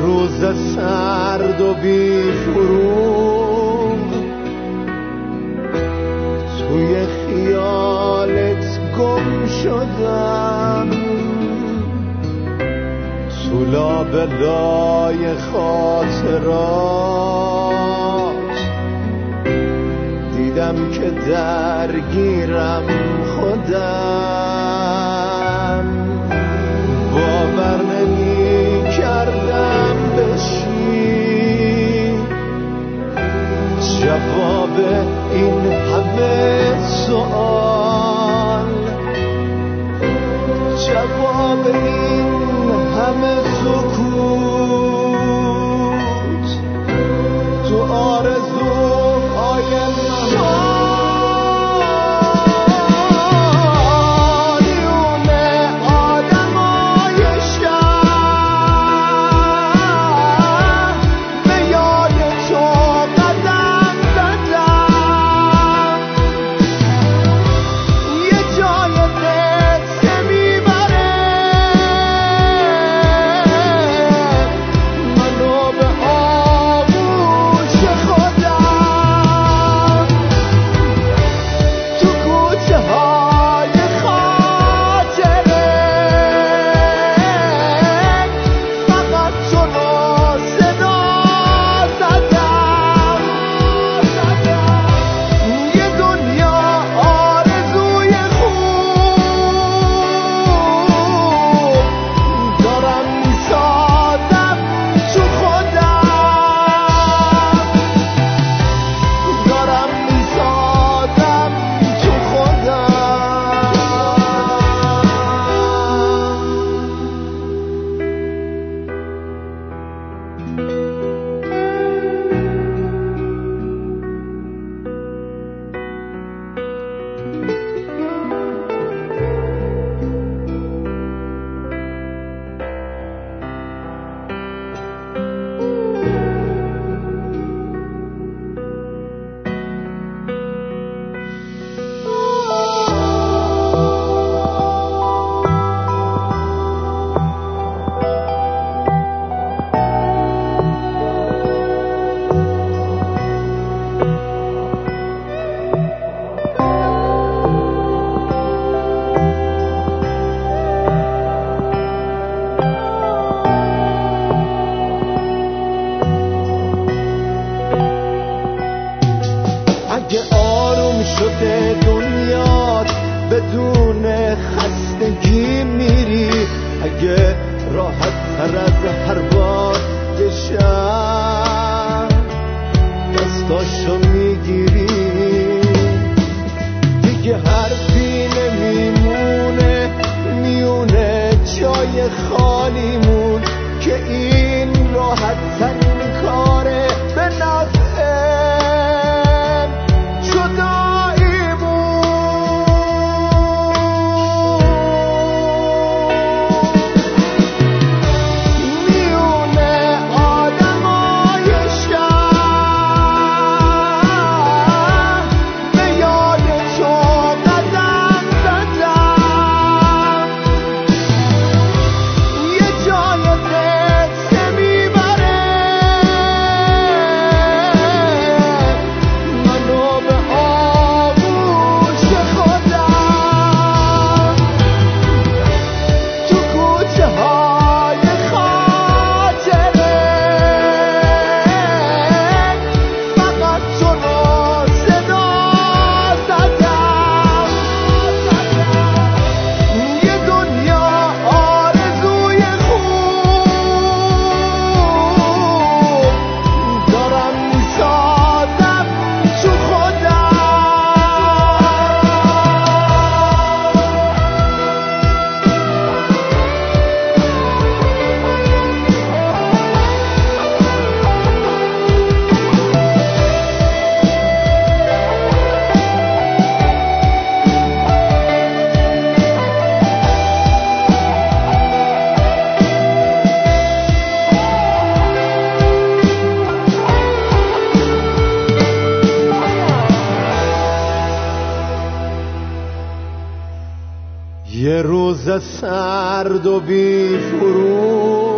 روز سرد و بی فروغ توی خیالت گم شدم، تو لابلای خاطرات دیدم که درگیرم خودم. باور نمی کردم بشی جواب این همه سوال، جواب این همه سکوت تو آرزوهای دنیات بدون خستگی میری، اگه راحت تر از هر بار یه شب دستاشو میگیری، دیگه حرفی نمیمونه میونه جای خالیمون که این راحت ترین کاره به نفع یه روز سرد و بی فروغ